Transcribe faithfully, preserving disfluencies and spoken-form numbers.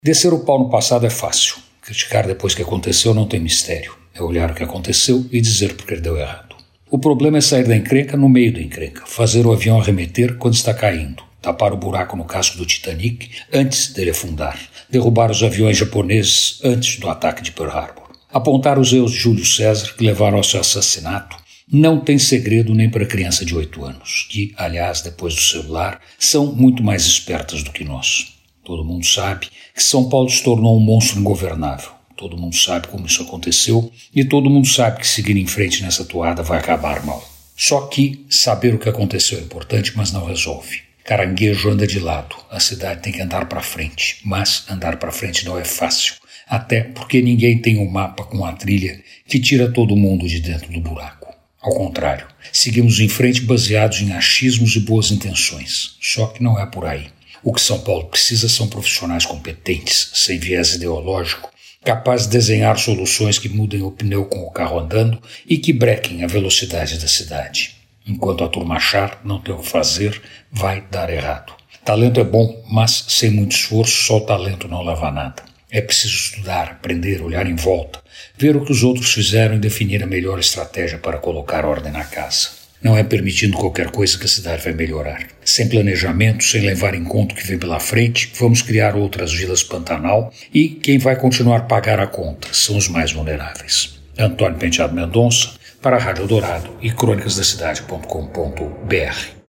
Descer o pau no passado é fácil. Criticar depois que aconteceu não tem mistério. É olhar o que aconteceu e dizer porque deu errado. O problema é sair da encrenca no meio da encrenca, fazer o avião arremeter quando está caindo, tapar o buraco no casco do Titanic antes dele afundar, derrubar os aviões japoneses antes do ataque de Pearl Harbor. Apontar os erros de Júlio César que levaram ao seu assassinato não tem segredo nem para criança de oito anos, que, aliás, depois do celular, são muito mais espertas do que nós. Todo mundo sabe que São Paulo se tornou um monstro ingovernável. Todo mundo sabe como isso aconteceu e todo mundo sabe que seguir em frente nessa toada vai acabar mal. Só que saber o que aconteceu é importante, mas não resolve. Caranguejo anda de lado, a cidade tem que andar para frente, mas andar para frente não é fácil, até porque ninguém tem um mapa com a trilha que tira todo mundo de dentro do buraco. Ao contrário, seguimos em frente baseados em achismos e boas intenções, só que não é por aí. O que São Paulo precisa são profissionais competentes, sem viés ideológico, capazes de desenhar soluções que mudem o pneu com o carro andando e que brequem a velocidade da cidade. Enquanto a turma achar não tem o que fazer, vai dar errado. Talento é bom, mas sem muito esforço só o talento não leva a nada. É preciso estudar, aprender, olhar em volta, ver o que os outros fizeram e definir a melhor estratégia para colocar ordem na casa. Não é permitindo qualquer coisa que a cidade vai melhorar. Sem planejamento, sem levar em conta o que vem pela frente, vamos criar outras vilas Pantanal e quem vai continuar a pagar a conta são os mais vulneráveis. Antônio Penteado Mendonça, para a Rádio Dourado e crônicas da cidade ponto com ponto br.